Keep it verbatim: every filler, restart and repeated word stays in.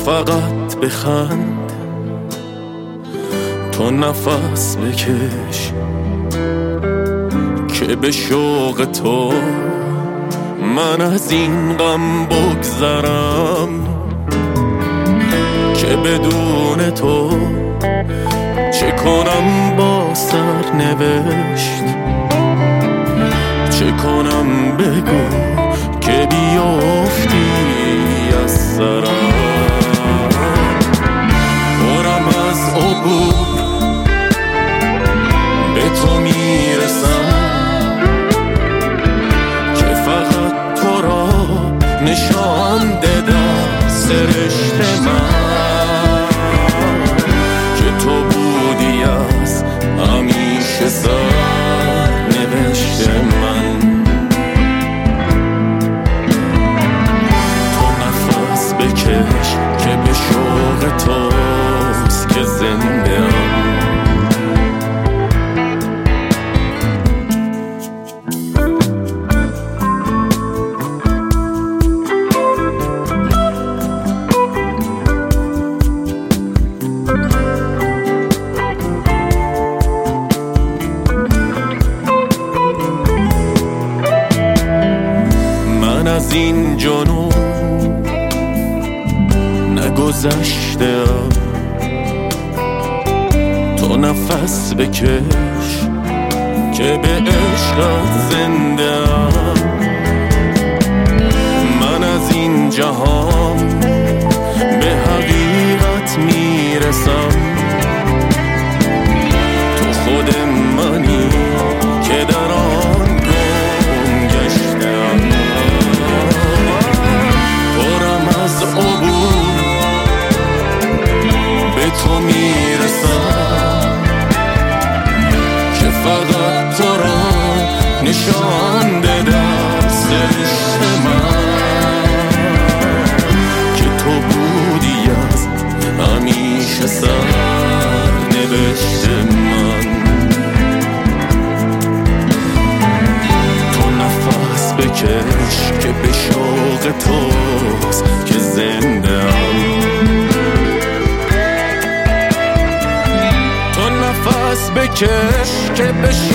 فقط بخند، تو نفس بکش که به شوق تو من از این غم بگذرم، که بدون تو چه کنم با سرنوشت، چه کنم بگو که بیافتی از سرم. برم از عبور به تو میرسم که فقط تو را نشان دادم سرشت من، که تو بودی از همیشه سرنوشت من. تو نفس بکش که به شوق توست که زنده ام. من از این جنون نگذشتم، تو نفس بکش که به عشقت زنده ام. من از این جهان به حقیقت میرسم، تو خود منی که در آن گم گشتم. برم از عبور به تو میرسم که فقط تو را نشان دادم سرشت من، که تو بودی از همیشه سرنوشت من. تو نفس بکش که به شوق توست که زنده ام. تو نفس بکش که به